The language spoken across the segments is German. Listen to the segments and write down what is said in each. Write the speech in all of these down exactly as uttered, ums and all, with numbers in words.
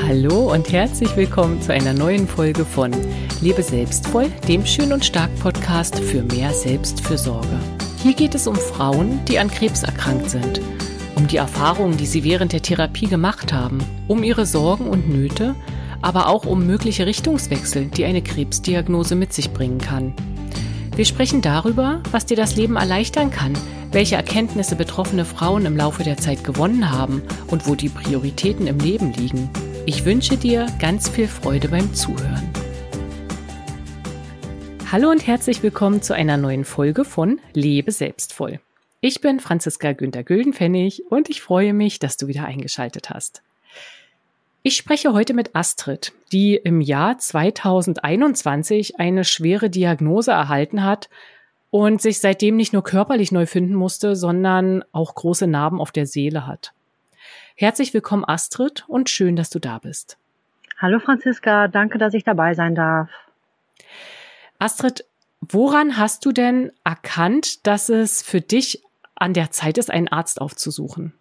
Hallo und herzlich willkommen zu einer neuen Folge von Lebe selbstvoll, dem Schön und Stark Podcast für mehr Selbstfürsorge. Hier geht es um Frauen, die an Krebs erkrankt sind, um die Erfahrungen, die sie während der Therapie gemacht haben, um ihre Sorgen und Nöte, aber auch um mögliche Richtungswechsel, die eine Krebsdiagnose mit sich bringen kann. Wir sprechen darüber, was dir das Leben erleichtern kann, welche Erkenntnisse betroffene Frauen im Laufe der Zeit gewonnen haben und wo die Prioritäten im Leben liegen. Ich wünsche dir ganz viel Freude beim Zuhören. Hallo und herzlich willkommen zu einer neuen Folge von Lebe selbstvoll. Ich bin Franziska Günther-Güldenpfennig und ich freue mich, dass du wieder eingeschaltet hast. Ich spreche heute mit Astrid, die im Jahr zweitausendeinundzwanzig eine schwere Diagnose erhalten hat und sich seitdem nicht nur körperlich neu finden musste, sondern auch große Narben auf der Seele hat. Herzlich willkommen, Astrid, und schön, dass du da bist. Hallo Franziska, danke, dass ich dabei sein darf. Astrid, woran hast du denn erkannt, dass es für dich an der Zeit ist, einen Arzt aufzusuchen?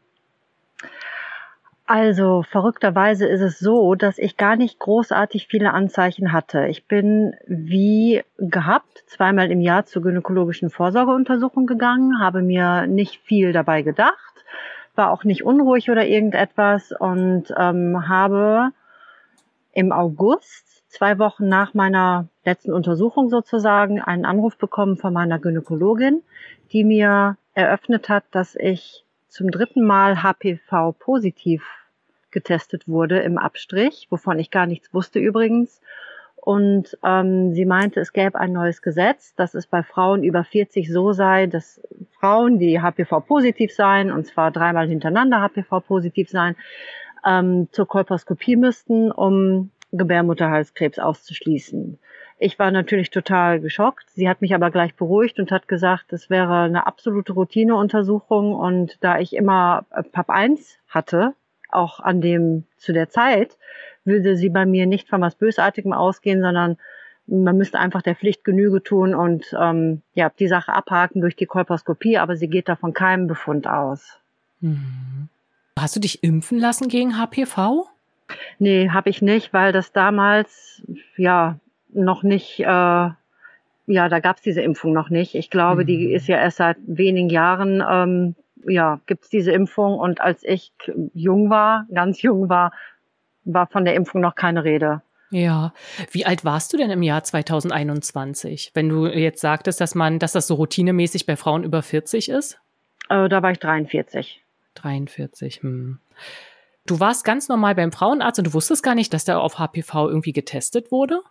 Also verrückterweise ist es so, dass ich gar nicht großartig viele Anzeichen hatte. Ich bin wie gehabt zweimal im Jahr zur gynäkologischen Vorsorgeuntersuchung gegangen, habe mir nicht viel dabei gedacht, war auch nicht unruhig oder irgendetwas und ähm, habe im August, zwei Wochen nach meiner letzten Untersuchung sozusagen, einen Anruf bekommen von meiner Gynäkologin, die mir eröffnet hat, dass ich zum dritten Mal H P V-positiv getestet wurde im Abstrich, wovon ich gar nichts wusste übrigens. Und ähm, sie meinte, es gäbe ein neues Gesetz, dass es bei Frauen über vierzig so sei, dass Frauen, die H P V-positiv seien, und zwar dreimal hintereinander H P V-positiv seien, ähm, zur Kolposkopie müssten, um Gebärmutterhalskrebs auszuschließen. Ich war natürlich total geschockt. Sie hat mich aber gleich beruhigt und hat gesagt, es wäre eine absolute Routineuntersuchung. Und da ich immer P A P eins hatte, auch an dem, zu der Zeit, würde sie bei mir nicht von was Bösartigem ausgehen, sondern man müsste einfach der Pflicht Genüge tun und ähm, ja, die Sache abhaken durch die Kolposkopie, aber sie geht da von keinem Befund aus. Mhm. Hast du dich impfen lassen gegen H P V? Nee, habe ich nicht, weil das damals ja noch nicht, äh, ja, da gab es diese Impfung noch nicht. Ich glaube, mhm. die ist ja erst seit wenigen Jahren, ähm, ja, gibt es diese Impfung. Und als ich jung war, ganz jung war, war von der Impfung noch keine Rede. Ja. Wie alt warst du denn im Jahr zweitausendeinundzwanzig, wenn du jetzt sagtest, dass man, dass das so routinemäßig bei Frauen über vierzig ist? Äh, da war ich dreiundvierzig. dreiundvierzig, hm. Du warst ganz normal beim Frauenarzt und du wusstest gar nicht, dass der auf H P V irgendwie getestet wurde?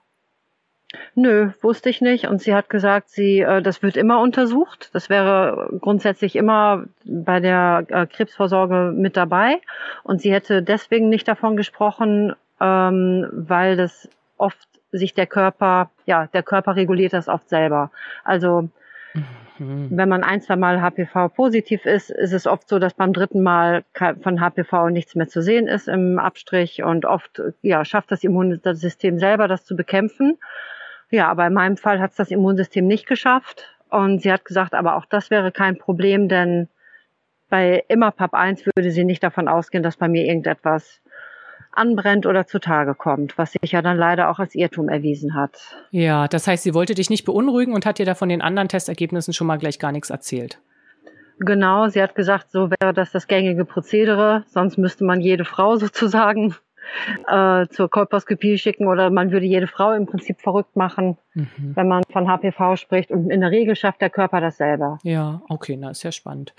Nö, wusste ich nicht. Und sie hat gesagt, sie, äh, das wird immer untersucht. Das wäre grundsätzlich immer bei der äh, Krebsvorsorge mit dabei. Und sie hätte deswegen nicht davon gesprochen, ähm, weil das oft sich der Körper, ja, der Körper reguliert das oft selber. Also mhm. wenn man ein, zwei Mal H P V-positiv ist, ist es oft so, dass beim dritten Mal von H P V nichts mehr zu sehen ist im Abstrich. Und oft, ja, schafft das Immunsystem selber, das zu bekämpfen. Ja, aber in meinem Fall hat es das Immunsystem nicht geschafft. Und sie hat gesagt, aber auch das wäre kein Problem, denn bei immer P A P eins würde sie nicht davon ausgehen, dass bei mir irgendetwas anbrennt oder zutage kommt, was sich ja dann leider auch als Irrtum erwiesen hat. Ja, das heißt, sie wollte dich nicht beunruhigen und hat dir da von den anderen Testergebnissen schon mal gleich gar nichts erzählt. Genau, sie hat gesagt, so wäre das das gängige Prozedere, sonst müsste man jede Frau sozusagen äh, zur Kolposkopie schicken oder man würde jede Frau im Prinzip verrückt machen, mhm. wenn man von H P V spricht. Und in der Regel schafft der Körper das selber. Ja, okay, na ist ja spannend.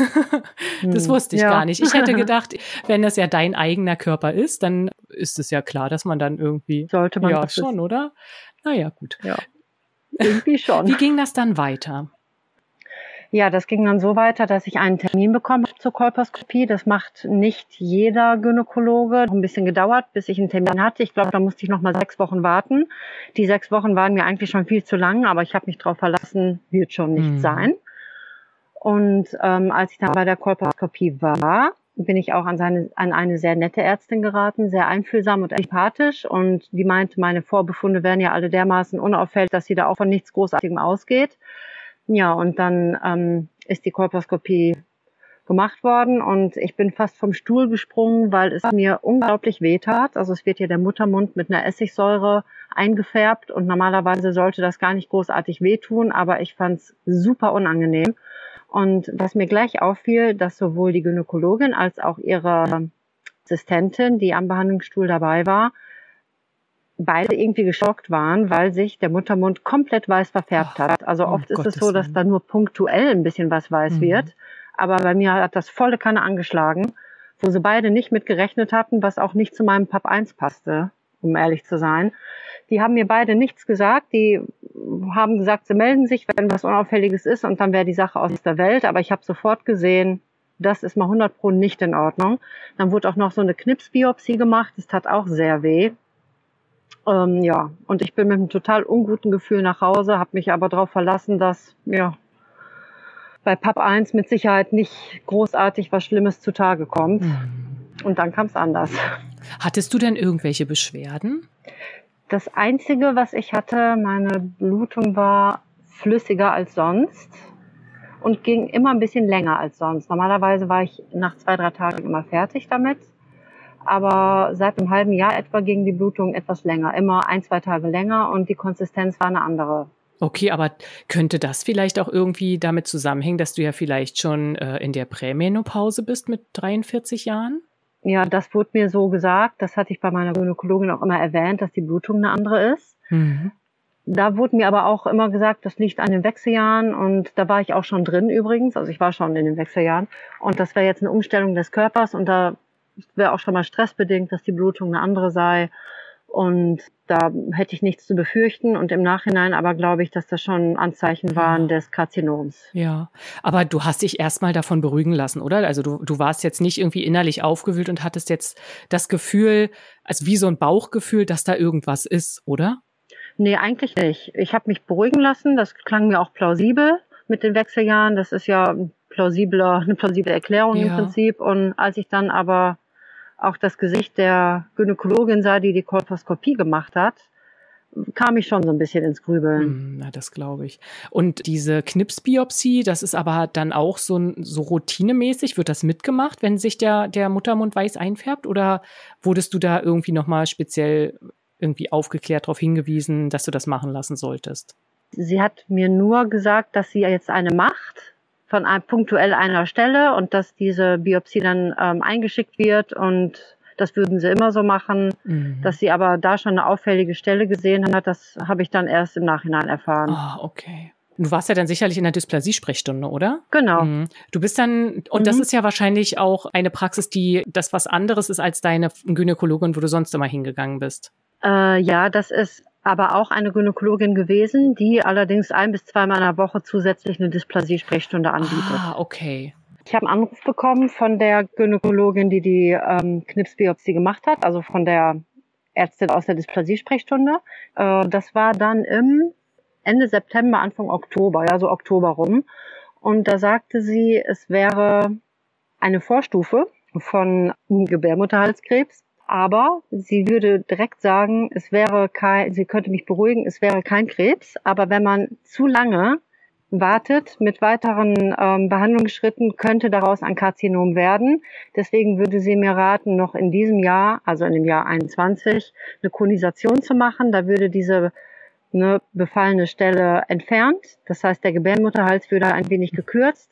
Das wusste ich ja. gar nicht. Ich hätte gedacht, wenn das ja dein eigener Körper ist, dann ist es ja klar, dass man dann irgendwie... Sollte man ja das schon, wissen. Oder? Naja, gut. Ja, irgendwie schon. Wie ging das dann weiter? Ja, das ging dann so weiter, dass ich einen Termin bekommen habe zur Kolposkopie. Das macht nicht jeder Gynäkologe. Ein bisschen gedauert, bis ich einen Termin hatte. Ich glaube, da musste ich noch mal sechs Wochen warten. Die sechs Wochen waren mir eigentlich schon viel zu lang, aber ich habe mich darauf verlassen, wird schon nicht mhm. sein. Und ähm, als ich dann bei der Kolposkopie war, bin ich auch an, seine, an eine sehr nette Ärztin geraten, sehr einfühlsam und empathisch. Und die meinte, meine Vorbefunde wären ja alle dermaßen unauffällig, dass sie da auch von nichts Großartigem ausgeht. Ja, und dann ähm, ist die Kolposkopie gemacht worden und ich bin fast vom Stuhl gesprungen, weil es mir unglaublich wehtat. Also es wird hier der Muttermund mit einer Essigsäure eingefärbt und normalerweise sollte das gar nicht großartig wehtun, aber ich fand es super unangenehm. Und was mir gleich auffiel, dass sowohl die Gynäkologin als auch ihre Assistentin, die am Behandlungsstuhl dabei war, beide irgendwie geschockt waren, weil sich der Muttermund komplett weiß verfärbt hat. Also oft ist es so, dass da nur punktuell ein bisschen was weiß mhm. wird. Aber bei mir hat das volle Kanne angeschlagen, wo sie beide nicht mit gerechnet hatten, was auch nicht zu meinem Pap eins passte, um ehrlich zu sein. Die haben mir beide nichts gesagt. Die haben gesagt, sie melden sich, wenn was Unauffälliges ist und dann wäre die Sache aus der Welt. Aber ich habe sofort gesehen, das ist mal hundert Prozent nicht in Ordnung. Dann wurde auch noch so eine Knipsbiopsie gemacht. Das tat auch sehr weh. Ähm, ja, und ich bin mit einem total unguten Gefühl nach Hause, habe mich aber darauf verlassen, dass ja bei Pap eins mit Sicherheit nicht großartig was Schlimmes zutage kommt. Mhm. Und dann kam es anders. Hattest du denn irgendwelche Beschwerden? Das Einzige, was ich hatte, meine Blutung war flüssiger als sonst und ging immer ein bisschen länger als sonst. Normalerweise war ich nach zwei, drei Tagen immer fertig damit. Aber seit einem halben Jahr etwa ging die Blutung etwas länger, immer ein, zwei Tage länger und die Konsistenz war eine andere. Okay, aber könnte das vielleicht auch irgendwie damit zusammenhängen, dass du ja vielleicht schon äh, in der Prämenopause bist mit dreiundvierzig Jahren? Ja, das wurde mir so gesagt. Das hatte ich bei meiner Gynäkologin auch immer erwähnt, dass die Blutung eine andere ist. Mhm. Da wurde mir aber auch immer gesagt, das liegt an den Wechseljahren und da war ich auch schon drin übrigens. Also ich war schon in den Wechseljahren und das wäre jetzt eine Umstellung des Körpers und da wäre auch schon mal stressbedingt, dass die Blutung eine andere sei. Und da hätte ich nichts zu befürchten. Und im Nachhinein aber glaube ich, dass das schon Anzeichen waren ja. des Karzinoms. Ja, aber du hast dich erstmal davon beruhigen lassen, oder? Also du, du warst jetzt nicht irgendwie innerlich aufgewühlt und hattest jetzt das Gefühl, also wie so ein Bauchgefühl, dass da irgendwas ist, oder? Nee, eigentlich nicht. Ich habe mich beruhigen lassen. Das klang mir auch plausibel mit den Wechseljahren. Das ist ja ein plausibler, eine plausible Erklärung ja. im Prinzip. Und als ich dann aber auch das Gesicht der Gynäkologin sah, die die Kolposkopie gemacht hat, kam ich schon so ein bisschen ins Grübeln. Na, das glaube ich. Und diese Knipsbiopsie, das ist aber dann auch so, so routinemäßig, wird das mitgemacht, wenn sich der, der Muttermund weiß einfärbt? Oder wurdest du da irgendwie nochmal speziell irgendwie aufgeklärt, darauf hingewiesen, dass du das machen lassen solltest? Sie hat mir nur gesagt, dass sie jetzt eine macht, von ein, punktuell einer Stelle und dass diese Biopsie dann ähm, eingeschickt wird und das würden sie immer so machen. Mhm. Dass sie aber da schon eine auffällige Stelle gesehen hat, das habe ich dann erst im Nachhinein erfahren. Ah, okay. Du warst ja dann sicherlich in der Dysplasie-Sprechstunde, oder? Genau. Mhm. Du bist dann, und mhm. das ist ja wahrscheinlich auch eine Praxis, die das was anderes ist als deine Gynäkologin, wo du sonst immer hingegangen bist. Äh, ja, das ist aber auch eine Gynäkologin gewesen, die allerdings ein- bis zweimal in der Woche zusätzlich eine Dysplasie-Sprechstunde anbietet. Ah, okay. Ich habe einen Anruf bekommen von der Gynäkologin, die die ähm, Knipsbiopsie gemacht hat, also von der Ärztin aus der Dysplasie-Sprechstunde. Äh, das war dann im Ende September, Anfang Oktober, ja, so Oktober rum. Und da sagte sie, es wäre eine Vorstufe von Gebärmutterhalskrebs. Aber sie würde direkt sagen, es wäre kein, sie könnte mich beruhigen, es wäre kein Krebs. Aber wenn man zu lange wartet mit weiteren ähm, Behandlungsschritten, könnte daraus ein Karzinom werden. Deswegen würde sie mir raten, noch in diesem Jahr, also in dem Jahr einundzwanzig, eine Konisation zu machen. Da würde diese eine befallene Stelle entfernt. Das heißt, der Gebärmutterhals würde ein wenig gekürzt.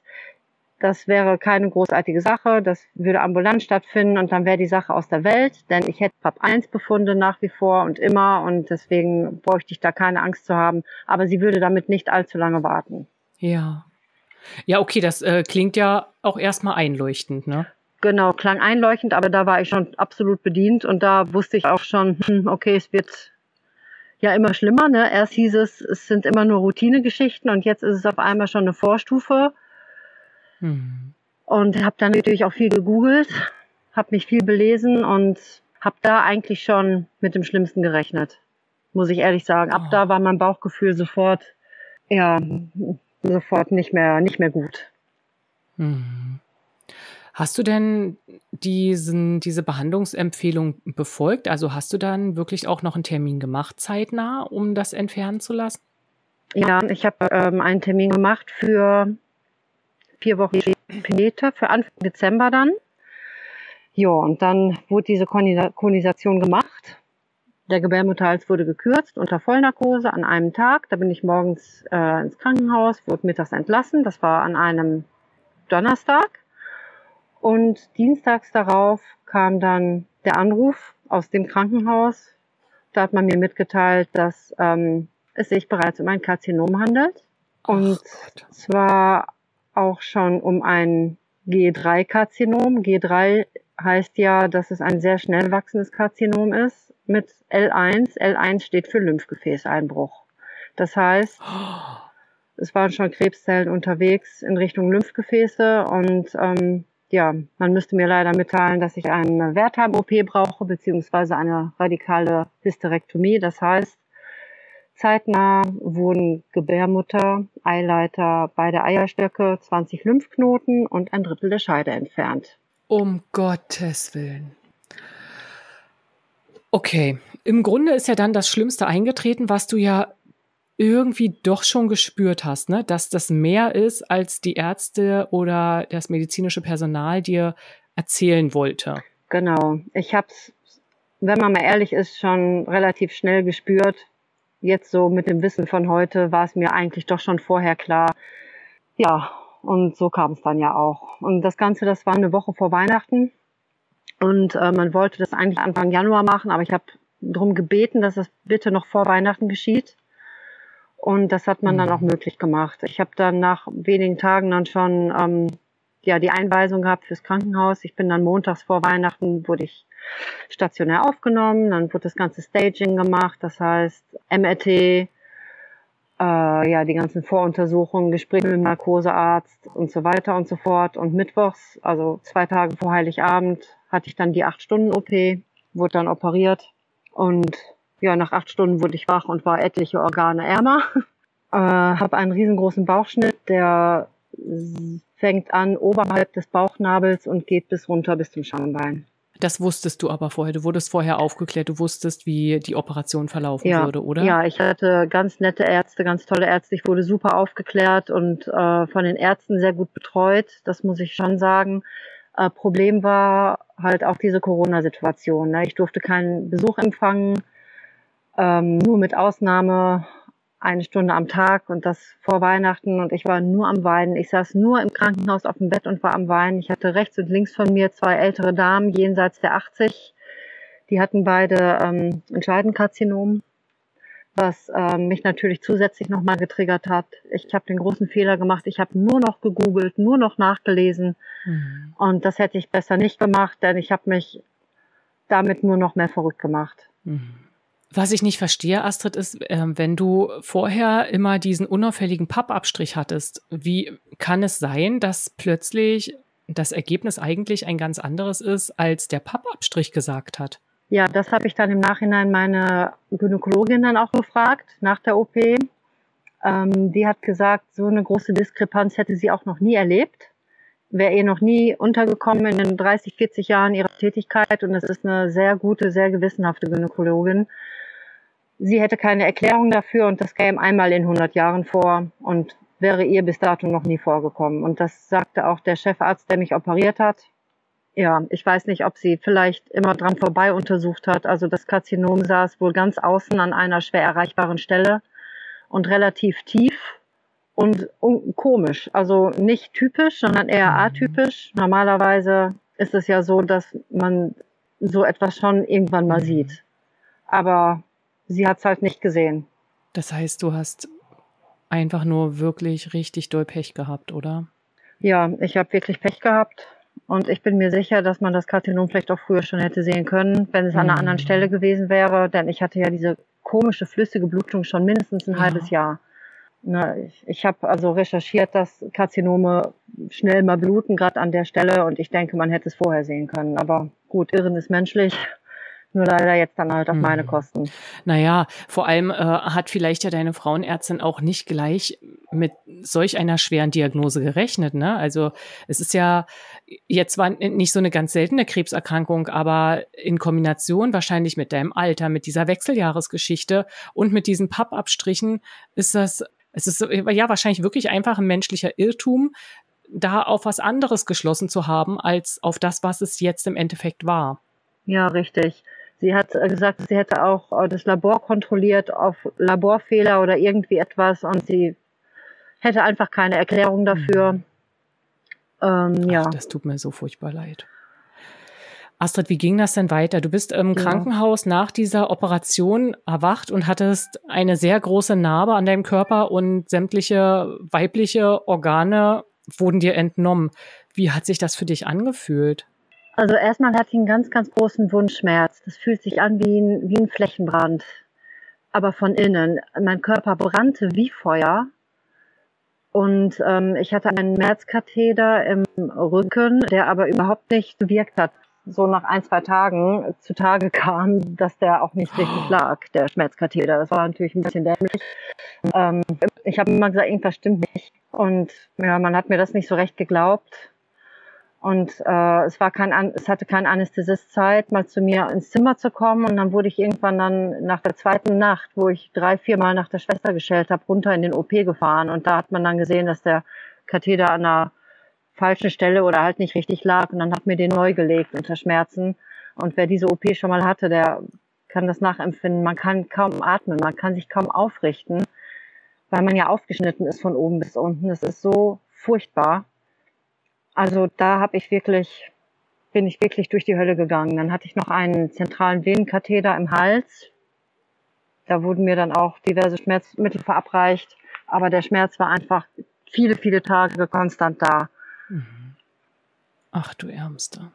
Das wäre keine großartige Sache, das würde ambulant stattfinden und dann wäre die Sache aus der Welt, denn ich hätte Pap eins Befunde nach wie vor und immer und deswegen bräuchte ich da keine Angst zu haben. Aber sie würde damit nicht allzu lange warten. Ja, ja, okay, das äh, klingt ja auch erstmal einleuchtend, ne? Genau, klang einleuchtend, aber da war ich schon absolut bedient und da wusste ich auch schon, okay, es wird ja immer schlimmer, ne? Erst hieß es, es sind immer nur Routinegeschichten und jetzt ist es auf einmal schon eine Vorstufe. Hm. Und habe dann natürlich auch viel gegoogelt, habe mich viel belesen und habe da eigentlich schon mit dem Schlimmsten gerechnet, muss ich ehrlich sagen. Ab oh. da war mein Bauchgefühl sofort, ja, sofort nicht mehr, nicht mehr gut. Hm. Hast du denn diesen, diese Behandlungsempfehlung befolgt? Also hast du dann wirklich auch noch einen Termin gemacht, zeitnah, um das entfernen zu lassen? Ja, ich habe ähm, einen Termin gemacht für vier Wochen Peter für Anfang Dezember dann. Ja, und dann wurde diese Konisation gemacht. Der Gebärmutterhals wurde gekürzt unter Vollnarkose an einem Tag. Da bin ich morgens äh, ins Krankenhaus, wurde mittags entlassen. Das war an einem Donnerstag. Und dienstags darauf kam dann der Anruf aus dem Krankenhaus. Da hat man mir mitgeteilt, dass ähm, es sich bereits um ein Karzinom handelt. Und zwar auch schon um ein G drei Karzinom. G drei heißt ja, dass es ein sehr schnell wachsendes Karzinom ist mit L eins. L eins steht für Lymphgefäßeinbruch. Das heißt, es waren schon Krebszellen unterwegs in Richtung Lymphgefäße und ähm, ja, man müsste mir leider mitteilen, dass ich eine Wertheim-O P brauche, beziehungsweise eine radikale Hysterektomie. Das heißt, zeitnah wurden Gebärmutter, Eileiter, beide Eierstöcke, zwanzig Lymphknoten und ein Drittel der Scheide entfernt. Um Gottes Willen. Okay, im Grunde ist ja dann das Schlimmste eingetreten, was du ja irgendwie doch schon gespürt hast, ne? Dass das mehr ist, als die Ärzte oder das medizinische Personal dir erzählen wollte. Genau, ich habe es, wenn man mal ehrlich ist, schon relativ schnell gespürt. Jetzt so mit dem Wissen von heute war es mir eigentlich doch schon vorher klar. Ja, und so kam es dann ja auch. Und das Ganze, das war eine Woche vor Weihnachten. Und äh, man wollte das eigentlich Anfang Januar machen, aber ich habe darum gebeten, dass das bitte noch vor Weihnachten geschieht. Und das hat man mhm. dann auch möglich gemacht. Ich habe dann nach wenigen Tagen dann schon ähm, ja die Einweisung gehabt fürs Krankenhaus. Ich bin dann montags vor Weihnachten, wurde ich stationär aufgenommen. Dann wurde das ganze Staging gemacht, das heißt M R T, äh, ja die ganzen Voruntersuchungen, Gespräche mit dem Narkosearzt und so weiter und so fort. Und mittwochs, also zwei Tage vor Heiligabend, hatte ich dann die acht Stunden O P, wurde dann operiert und ja, nach acht Stunden wurde ich wach und war etliche Organe ärmer. Äh, habe einen riesengroßen Bauchschnitt, der fängt an oberhalb des Bauchnabels und geht bis runter bis zum Schambein. Das wusstest du aber vorher. Du wurdest vorher aufgeklärt. Du wusstest, wie die Operation verlaufen ja, würde, oder? Ja, ich hatte ganz nette Ärzte, ganz tolle Ärzte. Ich wurde super aufgeklärt und äh, von den Ärzten sehr gut betreut. Das muss ich schon sagen. Äh, Problem war halt auch diese Corona-Situation. Ne? Ich durfte keinen Besuch empfangen. Ähm, nur mit Ausnahme eine Stunde am Tag und das vor Weihnachten und ich war nur am Weinen. Ich saß nur im Krankenhaus auf dem Bett und war am Weinen. Ich hatte rechts und links von mir zwei ältere Damen jenseits der achtzig. Die hatten beide ähm, ein Scheidenkarzinom, was ähm, mich natürlich zusätzlich nochmal getriggert hat. Ich habe den großen Fehler gemacht. Ich habe nur noch gegoogelt, nur noch nachgelesen mhm. und das hätte ich besser nicht gemacht, denn ich habe mich damit nur noch mehr verrückt gemacht. Mhm. Was ich nicht verstehe, Astrid, ist, äh, wenn du vorher immer diesen unauffälligen Pappabstrich hattest, wie kann es sein, dass plötzlich das Ergebnis eigentlich ein ganz anderes ist, als der Pappabstrich gesagt hat? Ja, das habe ich dann im Nachhinein meine Gynäkologin dann auch gefragt, nach der O P. Ähm, die hat gesagt, so eine große Diskrepanz hätte sie auch noch nie erlebt. Wäre ihr noch nie untergekommen in den dreißig, vierzig Jahren ihrer Tätigkeit und es ist eine sehr gute, sehr gewissenhafte Gynäkologin. Sie hätte keine Erklärung dafür und das käme einmal in hundert Jahren vor und wäre ihr bis dato noch nie vorgekommen. Und das sagte auch der Chefarzt, der mich operiert hat. Ja, ich weiß nicht, ob sie vielleicht immer dran vorbei untersucht hat. Also das Karzinom saß wohl ganz außen an einer schwer erreichbaren Stelle und relativ tief und komisch. Also nicht typisch, sondern eher atypisch. Normalerweise ist es ja so, dass man so etwas schon irgendwann mal sieht. Aber sie hat es halt nicht gesehen. Das heißt, du hast einfach nur wirklich richtig doll Pech gehabt, oder? Ja, ich habe wirklich Pech gehabt. Und ich bin mir sicher, dass man das Karzinom vielleicht auch früher schon hätte sehen können, wenn es an einer anderen Stelle gewesen wäre. Denn ich hatte ja diese komische flüssige Blutung schon mindestens ein ja. halbes Jahr. Na, ich ich habe also recherchiert, dass Karzinome schnell mal bluten, gerade an der Stelle. Und ich denke, man hätte es vorher sehen können. Aber gut, Irren ist menschlich. Nur leider jetzt dann halt auf meine Kosten. Naja, vor allem äh, hat vielleicht ja deine Frauenärztin auch nicht gleich mit solch einer schweren Diagnose gerechnet, ne? Also es ist ja jetzt zwar nicht so eine ganz seltene Krebserkrankung, aber in Kombination wahrscheinlich mit deinem Alter, mit dieser Wechseljahresgeschichte und mit diesen Pappabstrichen ist das, es ist ja wahrscheinlich wirklich einfach ein menschlicher Irrtum, da auf was anderes geschlossen zu haben, als auf das, was es jetzt im Endeffekt war. Ja, richtig. Sie hat gesagt, sie hätte auch das Labor kontrolliert auf Laborfehler oder irgendwie etwas und sie hätte einfach keine Erklärung dafür. Mhm. Ähm, ja. Ach, das tut mir so furchtbar leid. Astrid, wie ging das denn weiter? Du bist im ja. Krankenhaus nach dieser Operation erwacht und hattest eine sehr große Narbe an deinem Körper und sämtliche weibliche Organe wurden dir entnommen. Wie hat sich das für dich angefühlt? Also erstmal hatte ich einen ganz, ganz großen Wundschmerz. Das fühlt sich an wie ein, wie ein Flächenbrand, aber von innen. Mein Körper brannte wie Feuer. Und ähm, ich hatte einen Merzkatheter im Rücken, der aber überhaupt nicht gewirkt hat. So nach ein, zwei Tagen zutage kam, dass der auch nicht richtig lag, der Schmerzkatheter. Das war natürlich ein bisschen dämlich. Ähm, ich habe immer gesagt, irgendwas stimmt nicht. Und ja, man hat mir das nicht so recht geglaubt. Und äh, es war kein, es hatte kein Anästhesist Zeit, mal zu mir ins Zimmer zu kommen. Und dann wurde ich irgendwann dann nach der zweiten Nacht, wo ich drei, vier Mal nach der Schwester geschellt habe, runter in den O P gefahren. Und da hat man dann gesehen, dass der Katheter an einer falschen Stelle oder halt nicht richtig lag. Und dann hat mir den neu gelegt unter Schmerzen. Und wer diese O P schon mal hatte, der kann das nachempfinden. Man kann kaum atmen, man kann sich kaum aufrichten, weil man ja aufgeschnitten ist von oben bis unten. Das ist so furchtbar. Also da habe ich wirklich, bin ich wirklich durch die Hölle gegangen. Dann hatte ich noch einen zentralen Venenkatheter im Hals. Da wurden mir dann auch diverse Schmerzmittel verabreicht. Aber der Schmerz war einfach viele, viele Tage konstant da. Ach du Ärmste.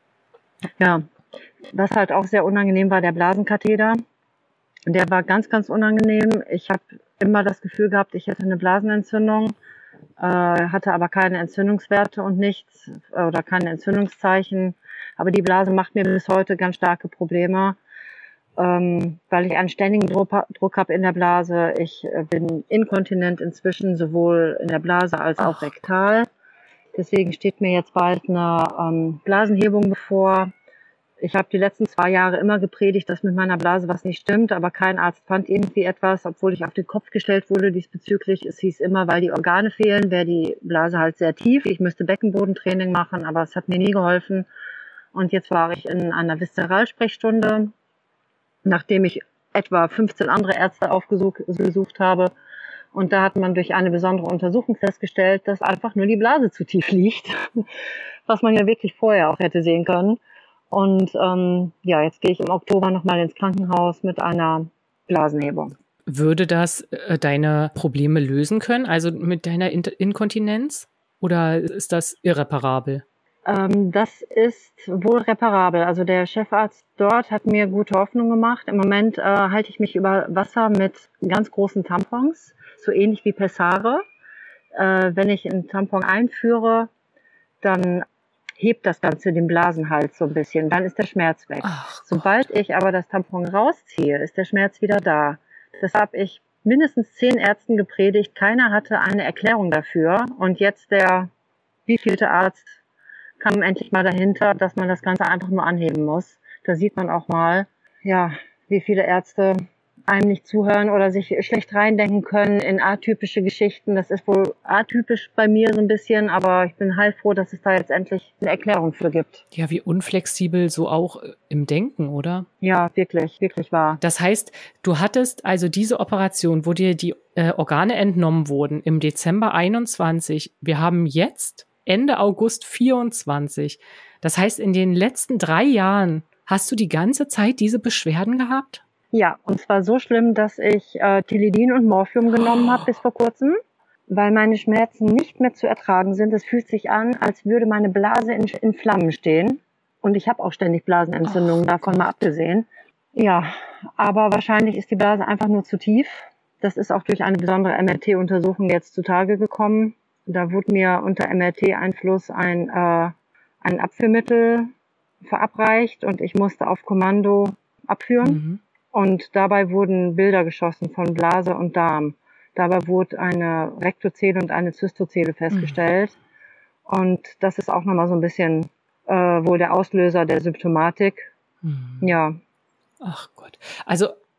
Ja, was halt auch sehr unangenehm war, der Blasenkatheter. Der war ganz, ganz unangenehm. Ich habe immer das Gefühl gehabt, ich hätte eine Blasenentzündung. Äh, hatte aber keine Entzündungswerte und nichts oder keine Entzündungszeichen. Aber die Blase macht mir bis heute ganz starke Probleme, ähm, weil ich einen ständigen Druck, Druck habe in der Blase. Ich äh, bin inkontinent inzwischen, sowohl in der Blase als auch Ach. rektal. Deswegen steht mir jetzt bald eine ähm, Blasenhebung bevor. Ich habe die letzten zwei Jahre immer gepredigt, dass mit meiner Blase was nicht stimmt, aber kein Arzt fand irgendwie etwas, obwohl ich auf den Kopf gestellt wurde diesbezüglich. Es hieß immer, weil die Organe fehlen, wäre die Blase halt sehr tief. Ich müsste Beckenbodentraining machen, aber es hat mir nie geholfen. Und jetzt war ich in einer Viszeralsprechstunde, nachdem ich etwa fünfzehn andere Ärzte aufgesucht habe. Und da hat man durch eine besondere Untersuchung festgestellt, dass einfach nur die Blase zu tief liegt, was man ja wirklich vorher auch hätte sehen können. Und ähm, ja, jetzt gehe ich im Oktober nochmal ins Krankenhaus mit einer Blasenhebung. Würde das äh, deine Probleme lösen können, also mit deiner In- Inkontinenz? Oder ist das irreparabel? Ähm, das ist wohl reparabel. Also der Chefarzt dort hat mir gute Hoffnung gemacht. Im Moment äh, halte ich mich über Wasser mit ganz großen Tampons, so ähnlich wie Pessare. Äh, wenn ich einen Tampon einführe, dann hebt das Ganze den Blasenhals so ein bisschen, dann ist der Schmerz weg. Ach, Sobald Gott. ich aber das Tampon rausziehe, ist der Schmerz wieder da. Das habe ich mindestens zehn Ärzten gepredigt, keiner hatte eine Erklärung dafür. Und jetzt der wievielte Arzt kam endlich mal dahinter, dass man das Ganze einfach nur anheben muss. Da sieht man auch mal, ja, wie viele Ärzte einem nicht zuhören oder sich schlecht reindenken können in atypische Geschichten. Das ist wohl atypisch bei mir so ein bisschen, aber ich bin heilfroh, dass es da jetzt endlich eine Erklärung für gibt. Ja, wie unflexibel so auch im Denken, oder? Ja, wirklich, wirklich wahr. Das heißt, du hattest also diese Operation, wo dir die äh, Organe entnommen wurden, im Dezember einundzwanzig. Wir haben jetzt Ende August vierundzwanzig. Das heißt, in den letzten drei Jahren hast du die ganze Zeit diese Beschwerden gehabt? Ja, und zwar so schlimm, dass ich äh, Tilidin und Morphium genommen habe bis vor kurzem, weil meine Schmerzen nicht mehr zu ertragen sind. Es fühlt sich an, als würde meine Blase in, in Flammen stehen. Und ich habe auch ständig Blasenentzündungen, davon Gott. mal abgesehen. Ja, aber wahrscheinlich ist die Blase einfach nur zu tief. Das ist auch durch eine besondere M R T-Untersuchung jetzt zutage gekommen. Da wurde mir unter M R T-Einfluss ein, äh, ein Abführmittel verabreicht und ich musste auf Kommando abführen. Mhm. Und dabei wurden Bilder geschossen von Blase und Darm. Dabei wurde eine Rektozele und eine Zystozele festgestellt. Mhm. Und das ist auch nochmal so ein bisschen äh, wohl der Auslöser der Symptomatik. Mhm. Ja. Ach Gott. Also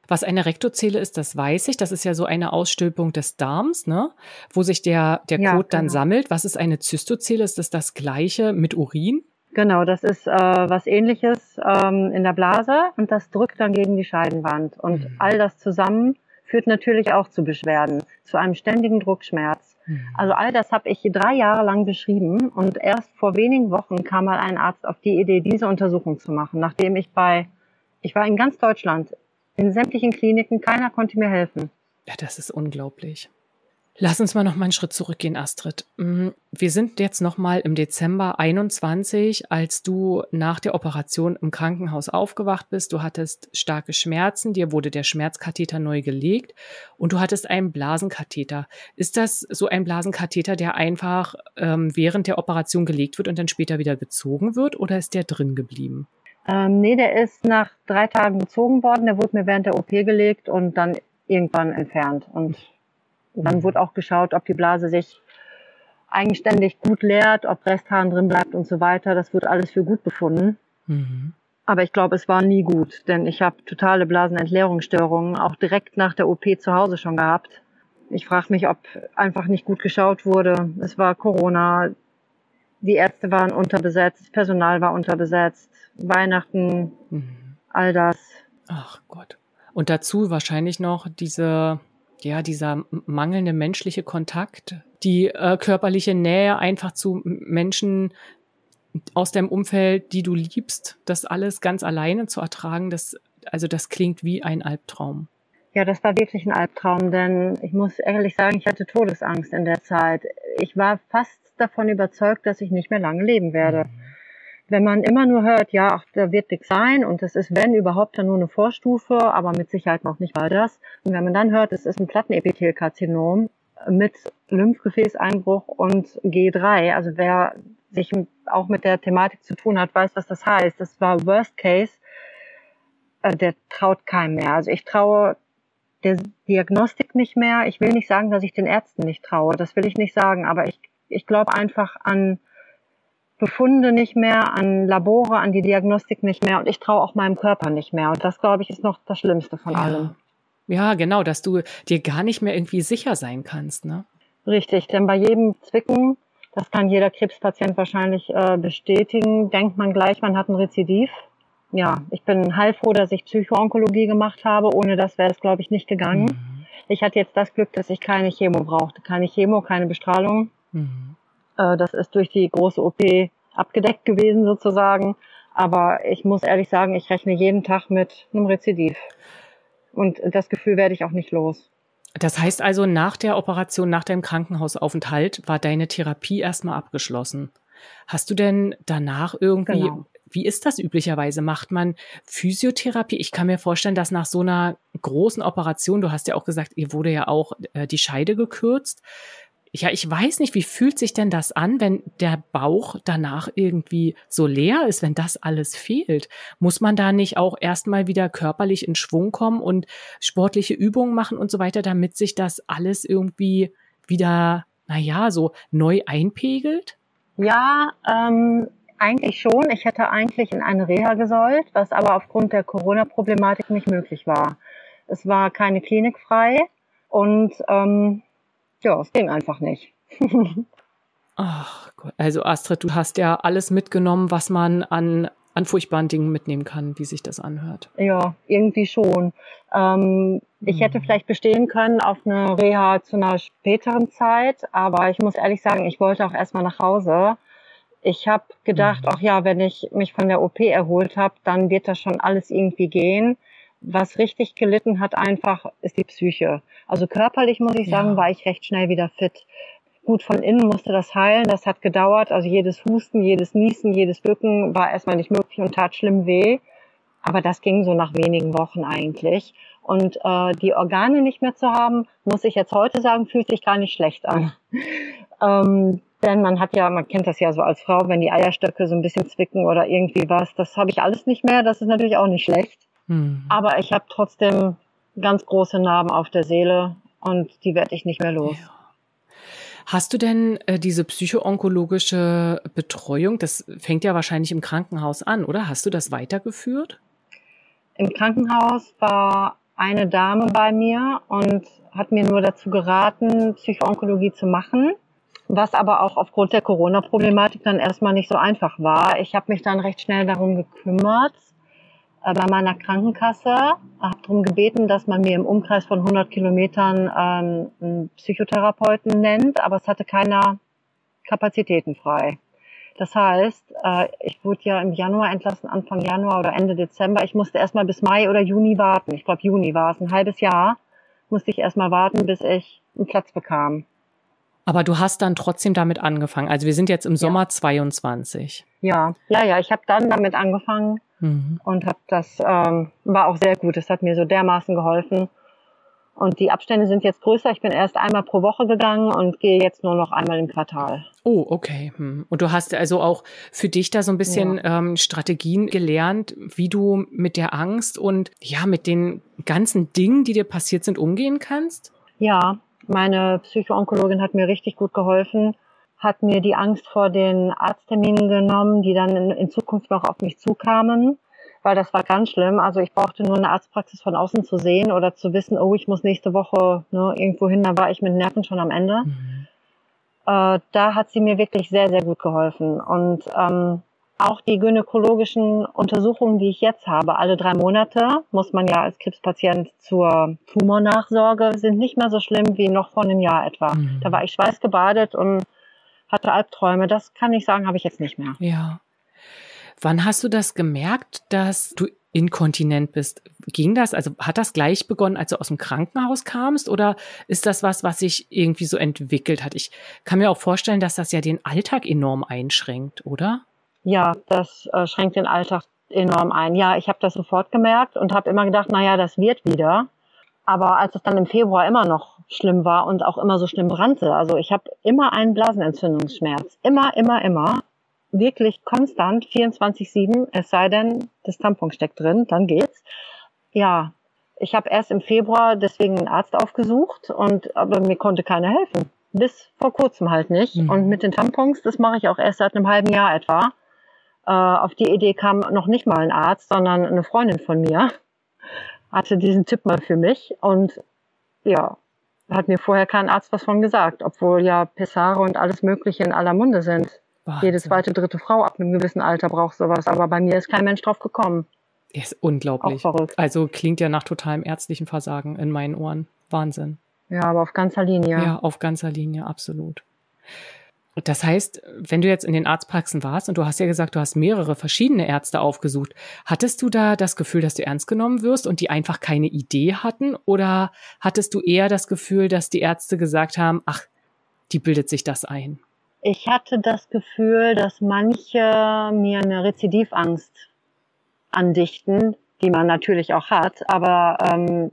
Was eine Rektozele ist, das weiß ich. Das ist ja so eine Ausstülpung des Darms, ne? Wo sich der, der Ja, Kot dann genau. sammelt. Was ist eine Zystozele? Ist das das Gleiche mit Urin? Genau, das ist äh, was Ähnliches ähm, in der Blase und das drückt dann gegen die Scheidenwand. Und Mhm. all das zusammen führt natürlich auch zu Beschwerden, zu einem ständigen Druckschmerz. Mhm. Also all das habe ich drei Jahre lang beschrieben und erst vor wenigen Wochen kam mal ein Arzt auf die Idee, diese Untersuchung zu machen, nachdem ich bei, ich war in ganz Deutschland, in sämtlichen Kliniken, keiner konnte mir helfen. Ja, das ist unglaublich. Lass uns mal noch mal einen Schritt zurückgehen, Astrid. Wir sind jetzt noch mal im Dezember einundzwanzig, als du nach der Operation im Krankenhaus aufgewacht bist. Du hattest starke Schmerzen, dir wurde der Schmerzkatheter neu gelegt und du hattest einen Blasenkatheter. Ist das so ein Blasenkatheter, der einfach ähm, während der Operation gelegt wird und dann später wieder gezogen wird, oder ist der drin geblieben? Ähm, nee, der ist nach drei Tagen gezogen worden. Der wurde mir während der O P gelegt und dann irgendwann entfernt. Und dann wurde auch geschaut, ob die Blase sich eigenständig gut leert, ob Restharn drin bleibt und so weiter. Das wird alles für gut befunden. Mhm. Aber ich glaube, es war nie gut, denn ich habe totale Blasenentleerungsstörungen auch direkt nach der O P zu Hause schon gehabt. Ich frage mich, ob einfach nicht gut geschaut wurde. Es war Corona, die Ärzte waren unterbesetzt, Personal war unterbesetzt, Weihnachten, mhm. all das. Ach Gott. Und dazu wahrscheinlich noch diese, ja, dieser mangelnde menschliche Kontakt, die äh, körperliche Nähe einfach zu Menschen aus deinem Umfeld, die du liebst, das alles ganz alleine zu ertragen, das, also das klingt wie ein Albtraum. Ja, das war wirklich ein Albtraum, denn ich muss ehrlich sagen, ich hatte Todesangst in der Zeit. Ich war fast davon überzeugt, dass ich nicht mehr lange leben werde. Mhm. Wenn man immer nur hört, ja, ach, da wird nichts sein und das ist, wenn überhaupt, dann nur eine Vorstufe, aber mit Sicherheit noch nicht mal das. Und wenn man dann hört, es ist ein Plattenepithelkarzinom mit Lymphgefäßeinbruch und G drei, also wer sich auch mit der Thematik zu tun hat, weiß, was das heißt. Das war Worst Case, der traut keinem mehr. Also ich traue der Diagnostik nicht mehr. Ich will nicht sagen, dass ich den Ärzten nicht traue, das will ich nicht sagen, aber ich, ich glaube einfach an Befunde nicht mehr, an Labore, an die Diagnostik nicht mehr und ich traue auch meinem Körper nicht mehr. Und das, glaube ich, ist noch das Schlimmste von ja. allem. Ja, genau, dass du dir gar nicht mehr irgendwie sicher sein kannst, ne? Richtig, denn bei jedem Zwicken, das kann jeder Krebspatient wahrscheinlich äh, bestätigen, denkt man gleich, man hat ein Rezidiv. Ja, ich bin heilfroh, dass ich Psychoonkologie gemacht habe. Ohne das wäre es, glaube ich, nicht gegangen. Mhm. Ich hatte jetzt das Glück, dass ich keine Chemo brauchte. Keine Chemo, keine Bestrahlung. Mhm. Das ist durch die große O P abgedeckt gewesen sozusagen. Aber ich muss ehrlich sagen, ich rechne jeden Tag mit einem Rezidiv. Und das Gefühl werde ich auch nicht los. Das heißt also, nach der Operation, nach deinem Krankenhausaufenthalt war deine Therapie erstmal abgeschlossen. Hast du denn danach irgendwie, genau. Wie ist das üblicherweise? Macht man Physiotherapie? Ich kann mir vorstellen, dass nach so einer großen Operation, du hast ja auch gesagt, ihr wurde ja auch äh, die Scheide gekürzt. Ja, ich weiß nicht, wie fühlt sich denn das an, wenn der Bauch danach irgendwie so leer ist, wenn das alles fehlt? Muss man da nicht auch erstmal wieder körperlich in Schwung kommen und sportliche Übungen machen und so weiter, damit sich das alles irgendwie wieder, naja, so neu einpegelt? Ja, ähm, eigentlich schon. Ich hätte eigentlich in eine Reha gesollt, was aber aufgrund der Corona-Problematik nicht möglich war. Es war keine Klinik frei und ähm, ja, es ging einfach nicht. Ach Gott. Also Astrid, du hast ja alles mitgenommen, was man an, an furchtbaren Dingen mitnehmen kann, wie sich das anhört. Ja, irgendwie schon. Ähm, ich hätte vielleicht bestehen können auf eine Reha zu einer späteren Zeit, aber ich muss ehrlich sagen, ich wollte auch erstmal nach Hause. Ich habe gedacht, ach ja, wenn ich mich von der O P erholt habe, dann wird das schon alles irgendwie gehen. Was richtig gelitten hat einfach, ist die Psyche. Also körperlich, muss ich sagen, ja. war ich recht schnell wieder fit. Gut, von innen musste das heilen, das hat gedauert. Also jedes Husten, jedes Niesen, jedes Bücken war erstmal nicht möglich und tat schlimm weh. Aber das ging so nach wenigen Wochen eigentlich. Und äh, die Organe nicht mehr zu haben, muss ich jetzt heute sagen, fühlt sich gar nicht schlecht an. ähm, denn man hat ja, man kennt das ja so als Frau, wenn die Eierstöcke so ein bisschen zwicken oder irgendwie was, das habe ich alles nicht mehr, das ist natürlich auch nicht schlecht. Hm. Aber ich habe trotzdem ganz große Narben auf der Seele und die werde ich nicht mehr los. Ja. Hast du denn äh, diese psychoonkologische Betreuung, das fängt ja wahrscheinlich im Krankenhaus an, oder? Hast du das weitergeführt? Im Krankenhaus war eine Dame bei mir und hat mir nur dazu geraten, Psychoonkologie zu machen, was aber auch aufgrund der Corona-Problematik dann erstmal nicht so einfach war. Ich habe mich dann recht schnell darum gekümmert, äh, bei meiner Krankenkasse, habe darum gebeten, dass man mir im Umkreis von hundert Kilometern ähm, einen Psychotherapeuten nennt, aber es hatte keiner Kapazitäten frei. Das heißt, äh, ich wurde ja im Januar entlassen, Anfang Januar oder Ende Dezember. Ich musste erstmal bis Mai oder Juni warten. Ich glaube, Juni war es. Ein halbes Jahr musste ich erstmal warten, bis ich einen Platz bekam. Aber du hast dann trotzdem damit angefangen. Also wir sind jetzt im Sommer ja. zweiundzwanzig. Ja, ja, ja. Ich habe dann damit angefangen mhm. und habe das ähm, war auch sehr gut. Es hat mir so dermaßen geholfen. Und die Abstände sind jetzt größer. Ich bin erst einmal pro Woche gegangen und gehe jetzt nur noch einmal im Quartal. Oh, okay. Und du hast also auch für dich da so ein bisschen ja. ähm, Strategien gelernt, wie du mit der Angst und ja mit den ganzen Dingen, die dir passiert sind, umgehen kannst? Ja, meine Psychoonkologin hat mir richtig gut geholfen, hat mir die Angst vor den Arztterminen genommen, die dann in, in Zukunft noch auf mich zukamen. Weil das war ganz schlimm. Also ich brauchte nur eine Arztpraxis von außen zu sehen oder zu wissen, oh, ich muss nächste Woche ne, irgendwo hin, da war ich mit Nerven schon am Ende. Mhm. Äh, da hat sie mir wirklich sehr, sehr gut geholfen. Und ähm, auch die gynäkologischen Untersuchungen, die ich jetzt habe, alle drei Monate, muss man ja als Krebspatient zur Tumornachsorge, sind nicht mehr so schlimm wie noch vor einem Jahr etwa. Mhm. Da war ich schweißgebadet und hatte Albträume. Das kann ich sagen, habe ich jetzt nicht mehr. Ja. Wann hast du das gemerkt, dass du inkontinent bist? Ging das, also hat das gleich begonnen, als du aus dem Krankenhaus kamst, oder ist das was, was sich irgendwie so entwickelt hat? Ich kann mir auch vorstellen, dass das ja den Alltag enorm einschränkt, oder? Ja, das äh, schränkt den Alltag enorm ein. Ja, ich habe das sofort gemerkt und habe immer gedacht, naja, das wird wieder. Aber als es dann im Februar immer noch schlimm war und auch immer so schlimm brannte, also ich habe immer einen Blasenentzündungsschmerz. Immer, immer, immer. Wirklich konstant, vierundzwanzig sieben, es sei denn, das Tampon steckt drin, dann geht's. Ja, ich habe erst im Februar deswegen einen Arzt aufgesucht, und aber mir konnte keiner helfen. Bis vor kurzem halt nicht. Mhm. Und mit den Tampons, das mache ich auch erst seit einem halben Jahr etwa. Äh, auf die Idee kam noch nicht mal ein Arzt, sondern eine Freundin von mir hatte diesen Tipp mal für mich. Und ja, hat mir vorher kein Arzt was von gesagt, obwohl ja Pessare und alles Mögliche in aller Munde sind. Wahnsinn. Jede zweite, dritte Frau ab einem gewissen Alter braucht sowas. Aber bei mir ist kein Mensch drauf gekommen. Ist unglaublich. Auch verrückt. Also klingt ja nach totalem ärztlichen Versagen in meinen Ohren. Wahnsinn. Ja, aber auf ganzer Linie. Ja, auf ganzer Linie, absolut. Das heißt, wenn du jetzt in den Arztpraxen warst und du hast ja gesagt, du hast mehrere verschiedene Ärzte aufgesucht, hattest du da das Gefühl, dass du ernst genommen wirst und die einfach keine Idee hatten? Oder hattest du eher das Gefühl, dass die Ärzte gesagt haben, ach, die bildet sich das ein? Ich hatte das Gefühl, dass manche mir eine Rezidivangst andichten, die man natürlich auch hat, aber ähm,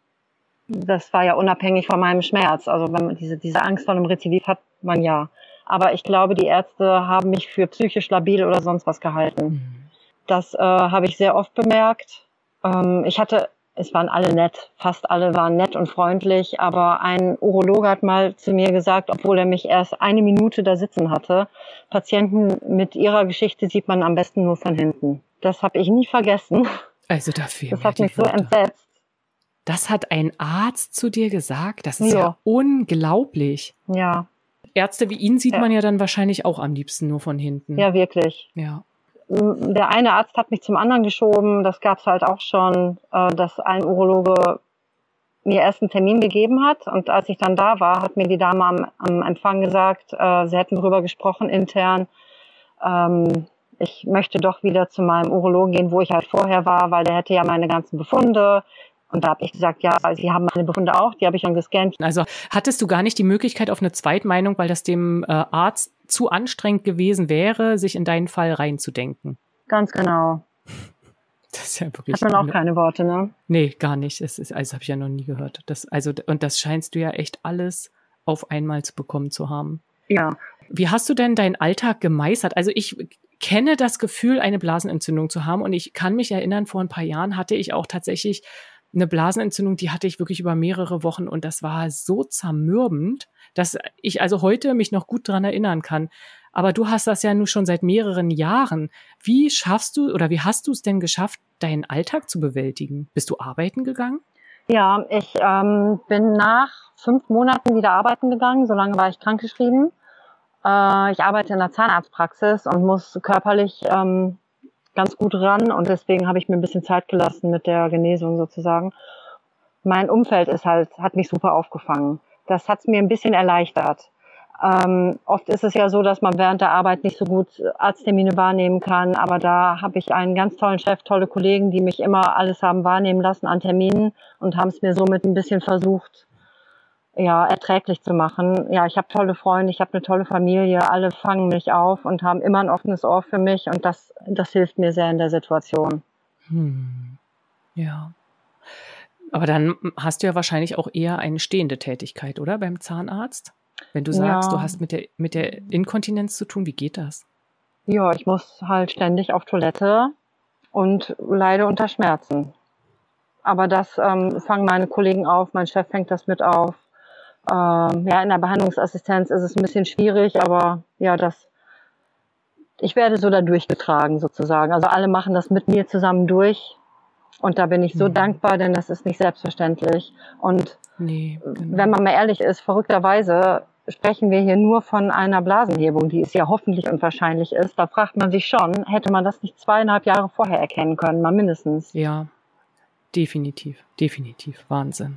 das war ja unabhängig von meinem Schmerz. Also wenn man diese, diese Angst vor einem Rezidiv hat, man ja. Aber ich glaube, die Ärzte haben mich für psychisch labil oder sonst was gehalten. Mhm. Das äh, habe ich sehr oft bemerkt. Ähm, ich hatte, es waren alle nett, fast alle waren nett und freundlich, aber ein Urologe hat mal zu mir gesagt, obwohl er mich erst eine Minute da sitzen hatte, Patienten mit ihrer Geschichte sieht man am besten nur von hinten. Das habe ich nie vergessen. Also dafür. Das hat mich so entsetzt. Das hat ein Arzt zu dir gesagt? Das ist ja, ja unglaublich. Ja. Ärzte wie ihn sieht ja. man ja dann wahrscheinlich auch am liebsten nur von hinten. Ja, wirklich. Ja. Der eine Arzt hat mich zum anderen geschoben. Das gab's halt auch schon, dass ein Urologe mir erst einen Termin gegeben hat. Und als ich dann da war, hat mir die Dame am, am Empfang gesagt, sie hätten darüber gesprochen intern, ähm, ich möchte doch wieder zu meinem Urologen gehen, wo ich halt vorher war, weil der hätte ja meine ganzen Befunde. Und da habe ich gesagt, ja, Sie haben meine Befunde auch, die habe ich dann gescannt. Also hattest du gar nicht die Möglichkeit auf eine Zweitmeinung, weil das dem äh, Arzt zu anstrengend gewesen wäre, sich in deinen Fall reinzudenken? Ganz genau. Das ist ja wirklich. Hat man auch keine Worte, ne? Nee, gar nicht. Das ist, also habe ich ja noch nie gehört. Das, also, und das scheinst du ja echt alles auf einmal zu bekommen zu haben. Ja. Wie hast du denn deinen Alltag gemeistert? Also ich kenne das Gefühl, eine Blasenentzündung zu haben, und ich kann mich erinnern, vor ein paar Jahren hatte ich auch tatsächlich eine Blasenentzündung, die hatte ich wirklich über mehrere Wochen, und das war so zermürbend, dass ich also heute mich noch gut dran erinnern kann. Aber du hast das ja nun schon seit mehreren Jahren. Wie schaffst du oder wie hast du es denn geschafft, deinen Alltag zu bewältigen? Bist du arbeiten gegangen? Ja, ich ähm, bin nach fünf Monaten wieder arbeiten gegangen. So lange war ich krankgeschrieben. Äh, ich arbeite in der Zahnarztpraxis und muss körperlich ähm, ganz gut ran. Und deswegen habe ich mir ein bisschen Zeit gelassen mit der Genesung sozusagen. Mein Umfeld ist halt, hat mich super aufgefangen. Das hat es mir ein bisschen erleichtert. Ähm, oft ist es ja so, dass man während der Arbeit nicht so gut Arzttermine wahrnehmen kann, aber da habe ich einen ganz tollen Chef, tolle Kollegen, die mich immer alles haben wahrnehmen lassen an Terminen und haben es mir somit ein bisschen versucht, ja, erträglich zu machen. Ja, ich habe tolle Freunde, ich habe eine tolle Familie, alle fangen mich auf und haben immer ein offenes Ohr für mich und das, das hilft mir sehr in der Situation. Hm. Ja. Aber dann hast du ja wahrscheinlich auch eher eine stehende Tätigkeit, oder? Beim Zahnarzt? Wenn du sagst, Ja. du hast mit der, mit der Inkontinenz zu tun, wie geht das? Ja, ich muss halt ständig auf Toilette und leide unter Schmerzen. Aber das ähm, fangen meine Kollegen auf, mein Chef fängt das mit auf. Ähm, ja, in der Behandlungsassistenz ist es ein bisschen schwierig, aber ja, das, ich werde so da durchgetragen sozusagen. Also alle machen das mit mir zusammen durch und da bin ich so Mhm. dankbar, denn das ist nicht selbstverständlich. Und Nee, genau. wenn man mal ehrlich ist, verrückterweise sprechen wir hier nur von einer Blasenhebung, die es ja hoffentlich und wahrscheinlich ist. Da fragt man sich schon, hätte man das nicht zweieinhalb Jahre vorher erkennen können, mal mindestens. Ja, definitiv, definitiv. Wahnsinn.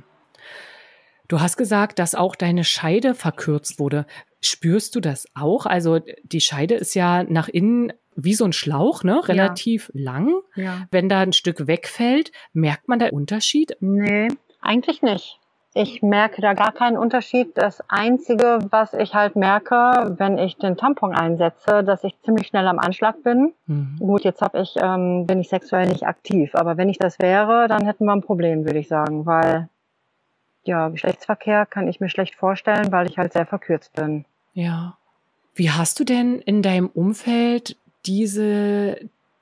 Du hast gesagt, dass auch deine Scheide verkürzt wurde. Spürst du das auch? Also die Scheide ist ja nach innen wie so ein Schlauch, ne? Relativ ja. lang. Ja. Wenn da ein Stück wegfällt, merkt man da Unterschied? Nee, eigentlich nicht. Ich merke da gar keinen Unterschied. Das Einzige, was ich halt merke, wenn ich den Tampon einsetze, dass ich ziemlich schnell am Anschlag bin. Mhm. Gut, jetzt hab ich, ähm, bin ich sexuell nicht aktiv. Aber wenn ich das wäre, dann hätten wir ein Problem, würde ich sagen. Weil, ja, Geschlechtsverkehr kann ich mir schlecht vorstellen, weil ich halt sehr verkürzt bin. Ja. Wie hast du denn in deinem Umfeld diese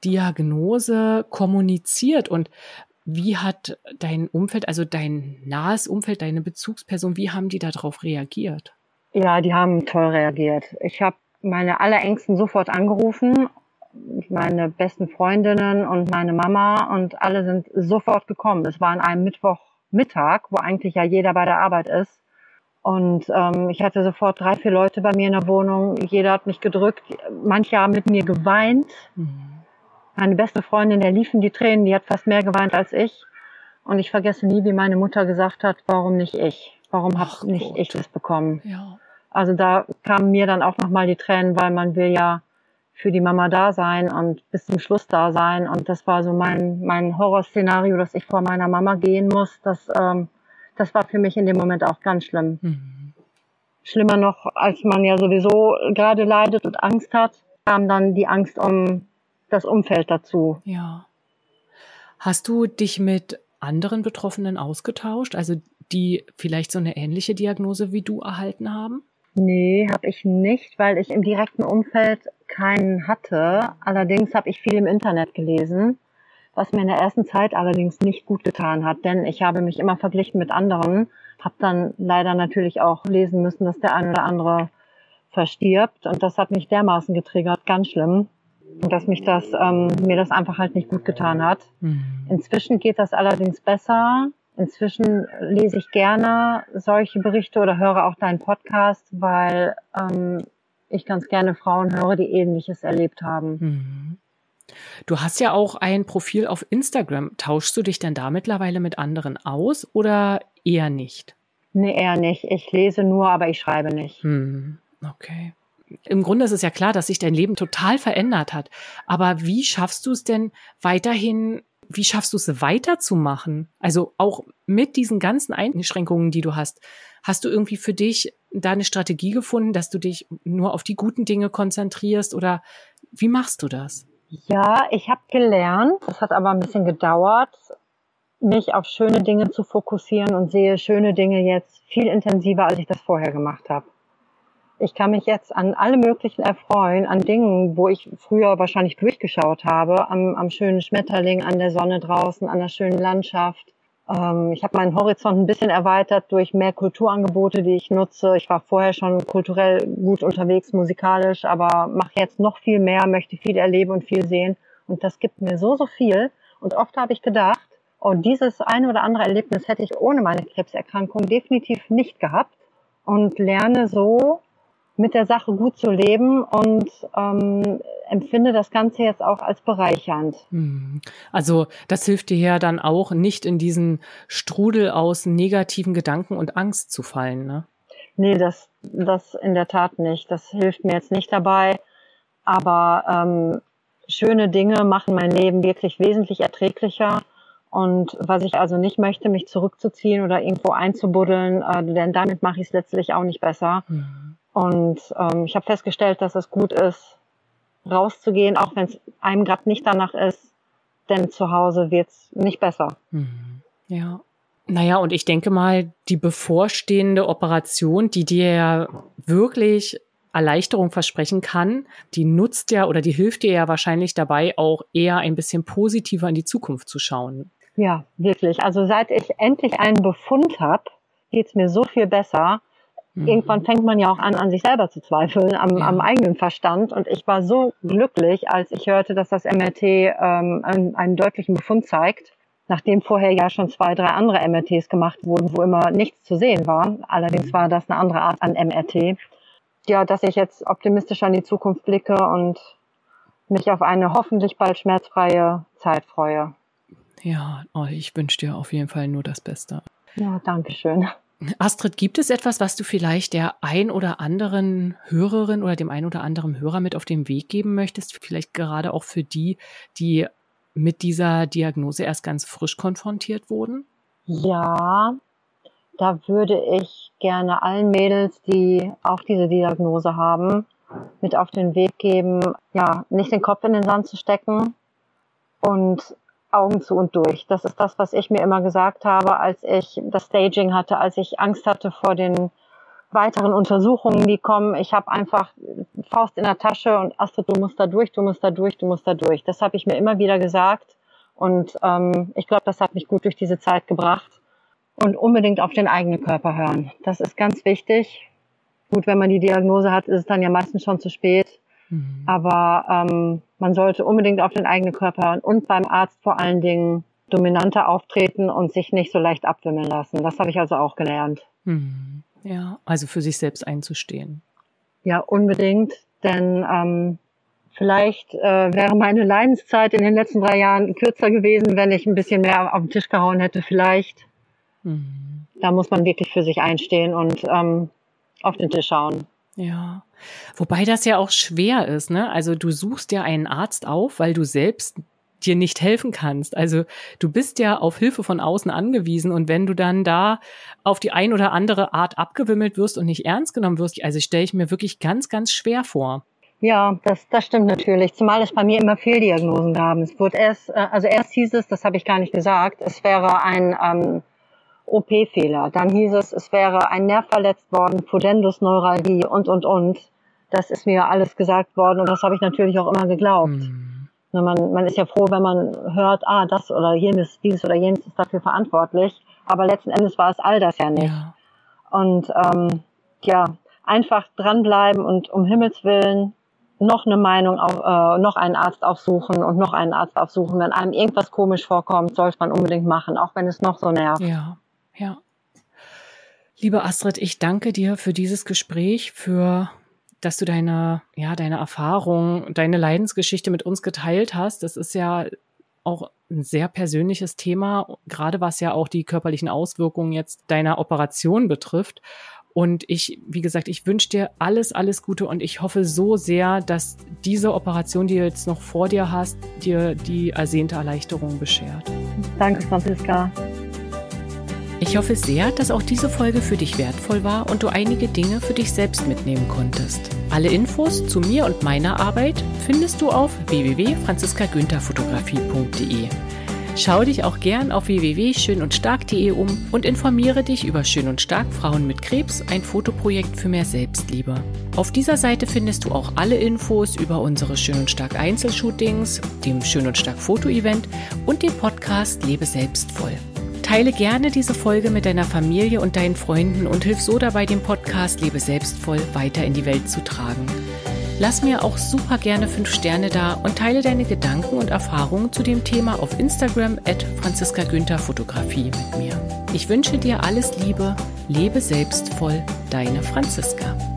Diagnose kommuniziert und wie hat dein Umfeld, also dein nahes Umfeld, deine Bezugsperson, wie haben die darauf reagiert? Ja, die haben toll reagiert. Ich habe meine Allerängsten sofort angerufen, meine besten Freundinnen und meine Mama und alle sind sofort gekommen. Es war an einem Mittwochmittag, wo eigentlich ja jeder bei der Arbeit ist. Und ähm, ich hatte sofort drei, vier Leute bei mir in der Wohnung. Jeder hat mich gedrückt. Manche haben mit mir geweint. Mhm. Meine beste Freundin, der liefen die Tränen, die hat fast mehr geweint als ich. Und ich vergesse nie, wie meine Mutter gesagt hat, warum nicht ich? Warum habe nicht Gott. ich das bekommen? Ja. Also da kamen mir dann auch nochmal die Tränen, weil man will ja für die Mama da sein und bis zum Schluss da sein. Und das war so mein, mein Horrorszenario, dass ich vor meiner Mama gehen muss. Das, ähm, das war für mich in dem Moment auch ganz schlimm. Mhm. Schlimmer noch, als man ja sowieso gerade leidet und Angst hat, kam dann die Angst um das Umfeld dazu. Ja. Hast du dich mit anderen Betroffenen ausgetauscht, also die vielleicht so eine ähnliche Diagnose wie du erhalten haben? Nee, habe ich nicht, weil ich im direkten Umfeld keinen hatte. Allerdings habe ich viel im Internet gelesen, was mir in der ersten Zeit allerdings nicht gut getan hat, denn ich habe mich immer verglichen mit anderen, habe dann leider natürlich auch lesen müssen, dass der ein oder andere verstirbt und das hat mich dermaßen getriggert, ganz schlimm. Dass mich das, ähm, mir das einfach halt nicht gut getan hat. Mhm. Inzwischen geht das allerdings besser. Inzwischen lese ich gerne solche Berichte oder höre auch deinen Podcast, weil ähm, ich ganz gerne Frauen höre, die Ähnliches erlebt haben. Mhm. Du hast ja auch ein Profil auf Instagram. Tauschst du dich denn da mittlerweile mit anderen aus oder eher nicht? Nee, eher nicht. Ich lese nur, aber ich schreibe nicht. Mhm. Okay. Im Grunde ist es ja klar, dass sich dein Leben total verändert hat. Aber wie schaffst du es denn weiterhin, wie schaffst du es weiterzumachen? Also auch mit diesen ganzen Einschränkungen, die du hast. Hast du irgendwie für dich da eine Strategie gefunden, dass du dich nur auf die guten Dinge konzentrierst? Oder wie machst du das? Ja, ich habe gelernt, das hat aber ein bisschen gedauert, mich auf schöne Dinge zu fokussieren und sehe schöne Dinge jetzt viel intensiver, als ich das vorher gemacht habe. Ich kann mich jetzt an alle möglichen erfreuen, an Dingen, wo ich früher wahrscheinlich durchgeschaut habe, am, am schönen Schmetterling, an der Sonne draußen, an der schönen Landschaft. Ähm, ich habe meinen Horizont ein bisschen erweitert durch mehr Kulturangebote, die ich nutze. Ich war vorher schon kulturell gut unterwegs, musikalisch, aber mache jetzt noch viel mehr, möchte viel erleben und viel sehen. Und das gibt mir so, so viel. Und oft habe ich gedacht, Und dieses eine oder andere Erlebnis hätte ich ohne meine Krebserkrankung definitiv nicht gehabt und lerne so mit der Sache gut zu leben und ähm, empfinde das Ganze jetzt auch als bereichernd. Also das hilft dir ja dann auch, nicht in diesen Strudel aus negativen Gedanken und Angst zu fallen, ne? Nee, das, das in der Tat nicht. Das hilft mir jetzt nicht dabei. Aber ähm, schöne Dinge machen mein Leben wirklich wesentlich erträglicher. Und was ich also nicht möchte, mich zurückzuziehen oder irgendwo einzubuddeln, äh, denn damit mache ich es letztlich auch nicht besser. Mhm. Und ähm, ich habe festgestellt, dass es gut ist, rauszugehen, auch wenn es einem gerade nicht danach ist, denn zu Hause wird's nicht besser. Mhm. Ja. Naja, und ich denke mal, die bevorstehende Operation, die dir ja wirklich Erleichterung versprechen kann, die nutzt ja oder die hilft dir ja wahrscheinlich dabei, auch eher ein bisschen positiver in die Zukunft zu schauen. Ja, wirklich. Also seit ich endlich einen Befund habe, geht's mir so viel besser. Mhm. Irgendwann fängt man ja auch an, an sich selber zu zweifeln, am, ja. am eigenen Verstand. Und ich war so glücklich, als ich hörte, dass das M R T ähm, einen, einen deutlichen Befund zeigt, nachdem vorher ja schon zwei, drei andere M R Ts gemacht wurden, wo immer nichts zu sehen war. Allerdings mhm. war das eine andere Art an M R T. Ja, dass ich jetzt optimistisch an die Zukunft blicke und mich auf eine hoffentlich bald schmerzfreie Zeit freue. Ja, oh, ich wünsche dir auf jeden Fall nur das Beste. Ja, danke schön. Astrid, gibt es etwas, was du vielleicht der ein oder anderen Hörerin oder dem ein oder anderen Hörer mit auf den Weg geben möchtest? Vielleicht gerade auch für die, die mit dieser Diagnose erst ganz frisch konfrontiert wurden? Ja, da würde ich gerne allen Mädels, die auch diese Diagnose haben, mit auf den Weg geben, ja, nicht den Kopf in den Sand zu stecken und Augen zu und durch. Das ist das, was ich mir immer gesagt habe, als ich das Staging hatte, als ich Angst hatte vor den weiteren Untersuchungen, die kommen. Ich habe einfach Faust in der Tasche und Astrid, du musst da durch, du musst da durch, du musst da durch. Das habe ich mir immer wieder gesagt und ähm, ich glaube, das hat mich gut durch diese Zeit gebracht. Und unbedingt auf den eigenen Körper hören. Das ist ganz wichtig. Gut, wenn man die Diagnose hat, ist es dann ja meistens schon zu spät. Mhm. Aber ähm, man sollte unbedingt auf den eigenen Körper hören und beim Arzt vor allen Dingen dominanter auftreten und sich nicht so leicht abwimmeln lassen. Das habe ich also auch gelernt. Mhm. Ja, also für sich selbst einzustehen. Ja, unbedingt, denn ähm, vielleicht äh, wäre meine Leidenszeit in den letzten drei Jahren kürzer gewesen, wenn ich ein bisschen mehr auf den Tisch gehauen hätte, vielleicht. Mhm. Da muss man wirklich für sich einstehen und ähm, auf den Tisch schauen. Ja, wobei das ja auch schwer ist, ne? Also du suchst ja einen Arzt auf, weil du selbst dir nicht helfen kannst. Also du bist ja auf Hilfe von außen angewiesen und wenn du dann da auf die ein oder andere Art abgewimmelt wirst und nicht ernst genommen wirst, also stelle ich mir wirklich ganz, ganz schwer vor. Ja, das, das stimmt natürlich. Zumal es bei mir immer Fehldiagnosen gab. Es wurde erst, also erst hieß es, das habe ich gar nicht gesagt, es wäre ein ähm, O P-Fehler. Dann hieß es, es wäre ein Nerv verletzt worden, Pudendusneuralgie und, und, und. Das ist mir alles gesagt worden und das habe ich natürlich auch immer geglaubt. Mhm. Man, man ist ja froh, wenn man hört, ah, das oder jenes, dieses oder jenes ist dafür verantwortlich. Aber letzten Endes war es all das ja nicht. Ja. Und ähm, ja, einfach dranbleiben und um Himmels Willen noch eine Meinung, auf, äh, noch einen Arzt aufsuchen und noch einen Arzt aufsuchen. Wenn einem irgendwas komisch vorkommt, sollte man unbedingt machen, auch wenn es noch so nervt. Ja. Ja. Liebe Astrid, ich danke dir für dieses Gespräch, für, dass du deine, ja, deine Erfahrung, deine Leidensgeschichte mit uns geteilt hast. Das ist ja auch ein sehr persönliches Thema, gerade was ja auch die körperlichen Auswirkungen jetzt deiner Operation betrifft. Und ich, wie gesagt, ich wünsche dir alles, alles Gute und ich hoffe so sehr, dass diese Operation, die du jetzt noch vor dir hast, dir die ersehnte Erleichterung beschert. Danke, Franziska. Ich hoffe sehr, dass auch diese Folge für dich wertvoll war und du einige Dinge für dich selbst mitnehmen konntest. Alle Infos zu mir und meiner Arbeit findest du auf w w w punkt franziska günther fotografie punkt d e. Schau dich auch gern auf w w w punkt schön und stark punkt d e um und informiere dich über Schön und Stark Frauen mit Krebs, ein Fotoprojekt für mehr Selbstliebe. Auf dieser Seite findest du auch alle Infos über unsere Schön und Stark Einzelshootings, dem Schön und Stark Foto-Event und den Podcast Lebe selbstvoll. Teile gerne diese Folge mit deiner Familie und deinen Freunden und hilf so dabei, den Podcast Lebe selbstvoll weiter in die Welt zu tragen. Lass mir auch super gerne fünf Sterne da und teile deine Gedanken und Erfahrungen zu dem Thema auf Instagram at Franziska Günther Fotografie mit mir. Ich wünsche dir alles Liebe, lebe selbstvoll, deine Franziska.